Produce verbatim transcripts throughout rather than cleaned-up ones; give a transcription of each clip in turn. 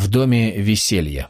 В доме веселья.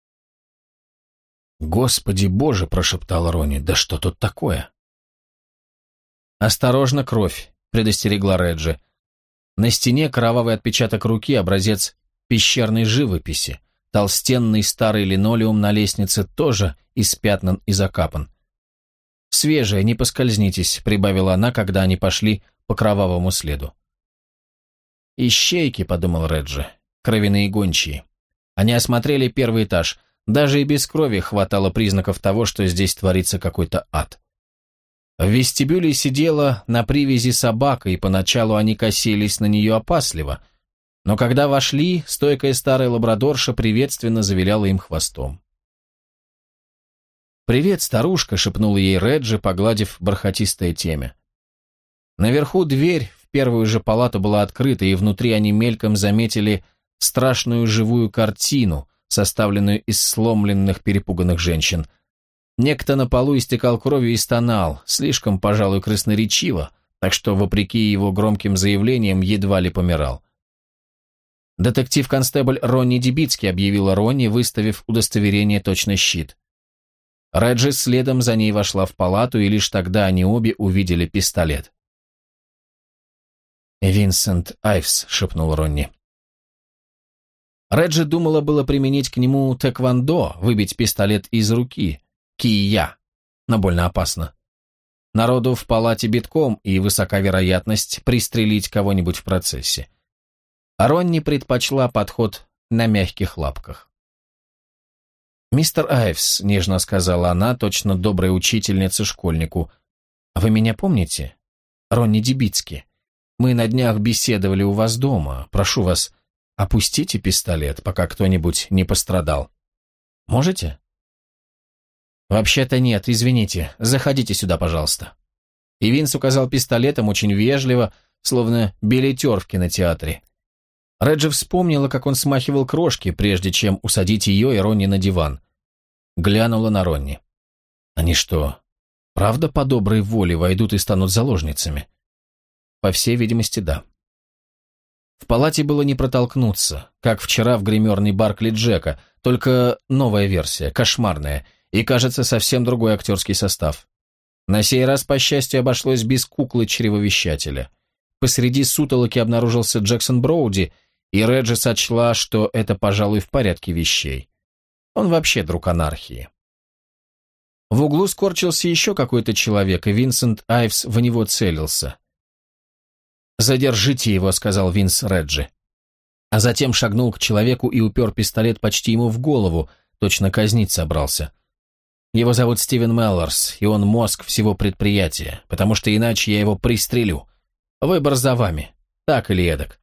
«Господи боже!» – прошептал Ронни. «Да что тут такое?» «Осторожно, кровь!» – предостерегла Реджи. На стене кровавый отпечаток руки, образец пещерной живописи. Толстенный старый линолеум на лестнице тоже испятнан и закапан. «Свежая, не поскользнитесь», – прибавила она, когда они пошли по кровавому следу. «Ищейки», – подумал Реджи, – «кровяные гончие». Они осмотрели первый этаж. Даже и без крови хватало признаков того, что здесь творится какой-то ад. В вестибюле сидела на привязи собака, и поначалу они косились на нее опасливо. Но когда вошли, стойкая старая лабрадорша приветственно завиляла им хвостом. «Привет, старушка», — шепнула ей Реджи, погладив бархатистое темя. Наверху дверь в первую же палату была открыта, и внутри они мельком заметили страшную живую картину, составленную из сломленных перепуганных женщин. Некто на полу истекал кровью и стонал, слишком, пожалуй, красноречиво, так что, вопреки его громким заявлениям, едва ли помирал. «Детектив-констебль Ронни Дебицкий», — объявила Ронни, выставив удостоверение точно щит. Реджи следом за ней вошла в палату, и лишь тогда они обе увидели пистолет. «Винсент Айвс», — шепнул Ронни. Реджи думала было применить к нему тэквондо, выбить пистолет из руки, кия, но больно опасно. Народу в палате битком, и высока вероятность пристрелить кого-нибудь в процессе. А Ронни предпочла подход на мягких лапках. «Мистер Айвс», — нежно сказала она, точно добрая учительница школьнику, — «вы меня помните? Ронни Дебицкий. Мы на днях беседовали у вас дома. Прошу вас, опустите пистолет, пока кто-нибудь не пострадал. Можете?» «Вообще-то нет, извините. Заходите сюда, пожалуйста». И Винс указал пистолетом очень вежливо, словно билетер в кинотеатре. Реджи вспомнила, как он смахивал крошки, прежде чем усадить ее и Ронни на диван. Глянула на Ронни. «Они что, правда по доброй воле войдут и станут заложницами?» По всей видимости, да. В палате было не протолкнуться, как вчера в гримерной Баркли Джека, только новая версия, кошмарная, и, кажется, совсем другой актерский состав. На сей раз, по счастью, обошлось без куклы-чревовещателя. Посреди сутолоки обнаружился Джексон Броуди, и Реджи сочла, что это, пожалуй, в порядке вещей. Он вообще друг анархии. В углу скорчился еще какой-то человек, и Винсент Айвс в него целился. «Задержите его», — сказал Винс Реджи. А затем шагнул к человеку и упер пистолет почти ему в голову, точно казнить собрался. «Его зовут Стивен Меллорс, и он мозг всего предприятия, потому что иначе я его пристрелю. Выбор за вами, так или эдак».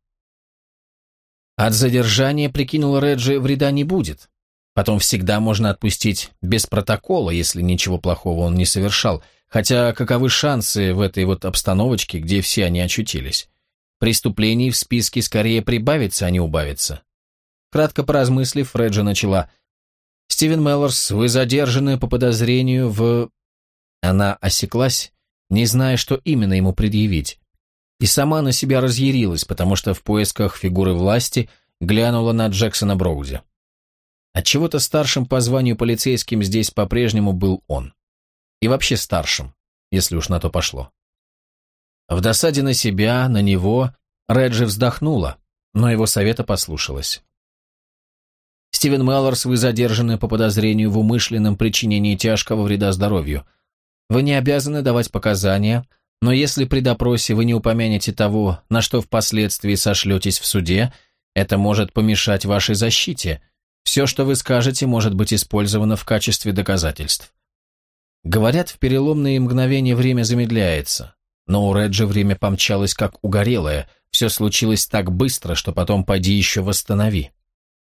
От задержания, прикинул Реджи, вреда не будет. Потом всегда можно отпустить без протокола, если ничего плохого он не совершал, хотя каковы шансы в этой вот обстановочке, где все они очутились? Преступлений в списке скорее прибавится, а не убавится. Кратко поразмыслив, Реджи начала: «Стивен Меллорс, вы задержаны по подозрению в...» Она осеклась, не зная, что именно ему предъявить, и сама на себя разъярилась, потому что в поисках фигуры власти глянула на Джексона Броуди. Отчего-то старшим по званию полицейским здесь по-прежнему был он. И вообще старшим, если уж на то пошло. В досаде на себя, на него, Реджи вздохнула, но его совета послушалась. «Стивен Меллорс, вы задержаны по подозрению в умышленном причинении тяжкого вреда здоровью. Вы не обязаны давать показания, но если при допросе вы не упомянете того, на что впоследствии сошлетесь в суде, это может помешать вашей защите. Все, что вы скажете, может быть использовано в качестве доказательств». Говорят, в переломные мгновения время замедляется, но у Реджи время помчалось как угорелое, все случилось так быстро, что потом поди еще восстанови.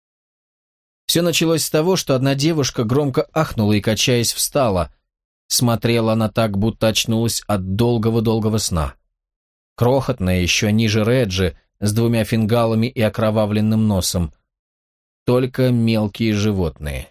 Все началось с того, что одна девушка громко ахнула и, качаясь, встала. Смотрела она так, будто очнулась от долгого-долгого сна. Крохотная, еще ниже Реджи, с двумя фингалами и окровавленным носом. Только мелкие животные.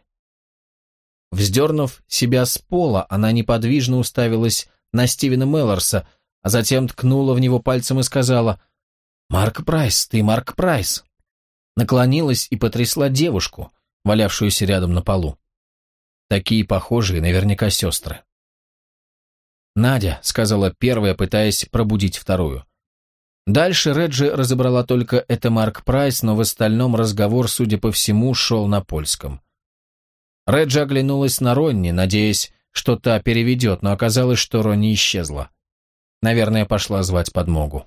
Вздернув себя с пола, она неподвижно уставилась на Стивена Меллорса, а затем ткнула в него пальцем и сказала: «Марк Прайс, ты Марк Прайс». наклонилась и потрясла девушку, валявшуюся рядом на полу. Такие похожие, наверняка сестры. «Надя», — сказала первая, пытаясь пробудить вторую. Дальше Реджи разобрала только это Марк Прайс, но в остальном разговор, судя по всему, шел на польском. Реджи оглянулась на Ронни, надеясь, что та переведет, но оказалось, что Ронни исчезла. Наверное, пошла звать подмогу.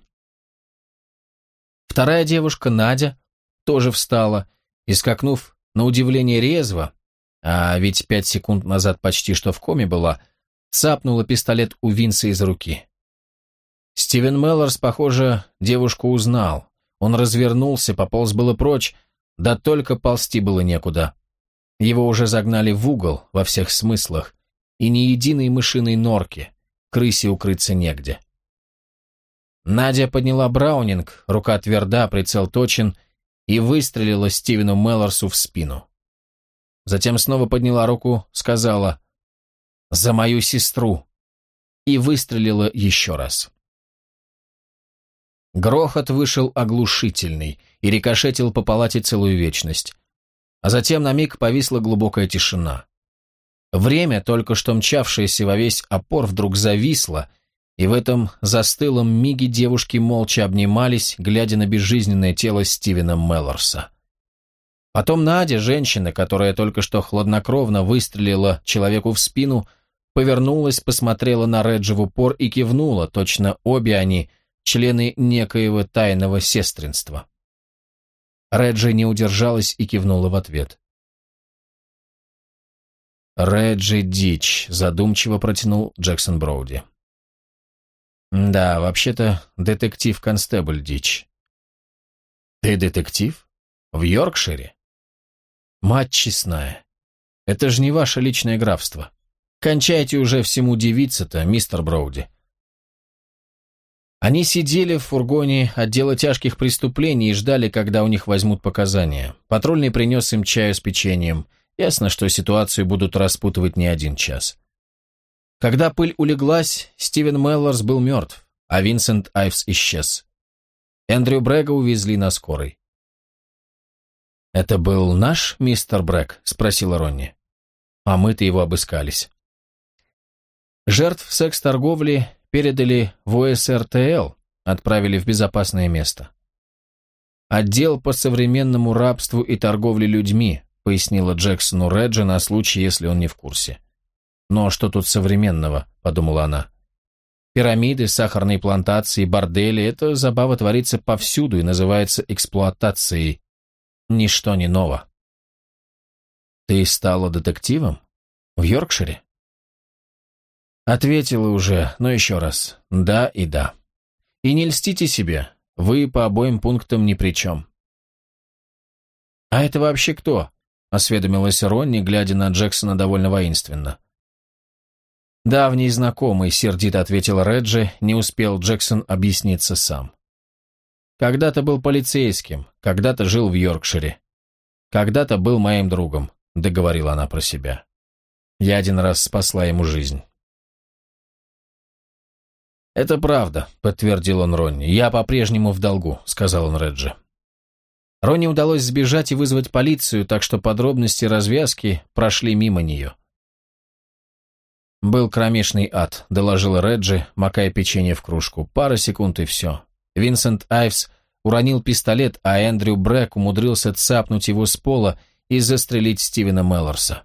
Вторая девушка, Надя, тоже встала и, скакнув на удивление резво, а ведь пять секунд назад почти что в коме была, цапнула пистолет у Винса из руки. Стивен Меллорс, похоже, девушку узнал. Он развернулся, пополз было прочь, да только ползти было некуда. Его уже загнали в угол во всех смыслах, и ни единой мышиной норки, крысе укрыться негде. Надя подняла Браунинг, рука тверда, прицел точен, и выстрелила Стивену Меллорсу в спину. Затем снова подняла руку, сказала «За мою сестру!» и выстрелила еще раз. Грохот вышел оглушительный и рикошетил по палате целую вечность. А затем на миг повисла глубокая тишина. Время, только что мчавшееся во весь опор, вдруг зависло, и в этом застылом миге девушки молча обнимались, глядя на безжизненное тело Стивена Меллорса. Потом Надя, женщина, которая только что хладнокровно выстрелила человеку в спину, повернулась, посмотрела на Реджи в упор и кивнула, точно обе они – члены некоего тайного сестринства. Реджи не удержалась и кивнула в ответ. «Реджи Дич», — задумчиво протянул Джексон Броуди. «Да, вообще-то детектив-констебль Дич». «Ты детектив? В Йоркшире?» «Мать честная, это же не ваше личное графство. Кончайте уже всему дивиться-то, мистер Броуди». Они сидели в фургоне отдела тяжких преступлений и ждали, когда у них возьмут показания. Патрульный принес им чаю с печеньем. Ясно, что ситуацию будут распутывать не один час. Когда пыль улеглась, Стивен Меллорс был мертв, а Винсент Айвс исчез. Эндрю Брэга увезли на скорой. «Это был наш мистер Брэг?» — спросила Ронни. «А мы-то его обыскались». Жертв секс-торговли передали в О С Р Т Л, отправили в безопасное место. «Отдел по современному рабству и торговле людьми», пояснила Джексону Реджи на случай, если он не в курсе. «Но что тут современного?» – подумала она. «Пирамиды, сахарные плантации, бордели – это забава творится повсюду и называется эксплуатацией. Ничто не ново». «Ты стала детективом? В Йоркшире?» Ответила уже, но еще раз. Да и да. И не льстите себе, вы по обоим пунктам ни при чем. «А это вообще кто?» — осведомилась Ронни, глядя на Джексона довольно воинственно. «Давний знакомый», — сердито ответил Реджи, не успел Джексон объясниться сам. «Когда-то был полицейским, когда-то жил в Йоркшире. Когда-то был моим другом», — договорила она про себя. «Я один раз спасла ему жизнь». «Это правда», — подтвердил он Ронни. «Я по-прежнему в долгу», — сказал он Реджи. Ронни удалось сбежать и вызвать полицию, так что подробности развязки прошли мимо нее. «Был кромешный ад», — доложил Реджи, макая печенье в кружку. «Пара секунд и все». Винсент Айвс уронил пистолет, а Эндрю Брэк умудрился цапнуть его с пола и застрелить Стивена Меллорса.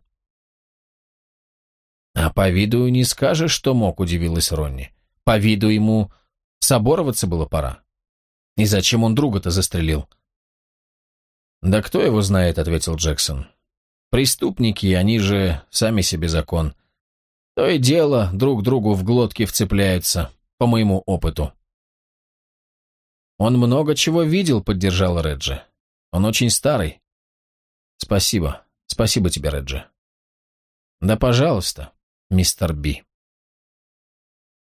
«А по виду не скажешь, что мог», — удивилась Ронни. «По виду ему собороваться было пора. И зачем он друга-то застрелил?» «Да кто его знает», — ответил Джексон. «Преступники, они же сами себе закон. То и дело друг другу в глотки вцепляются, по моему опыту». «Он много чего видел», — поддержал Реджи. «Он очень старый». «Спасибо. Спасибо тебе, Реджи». «Да, пожалуйста, мистер Би».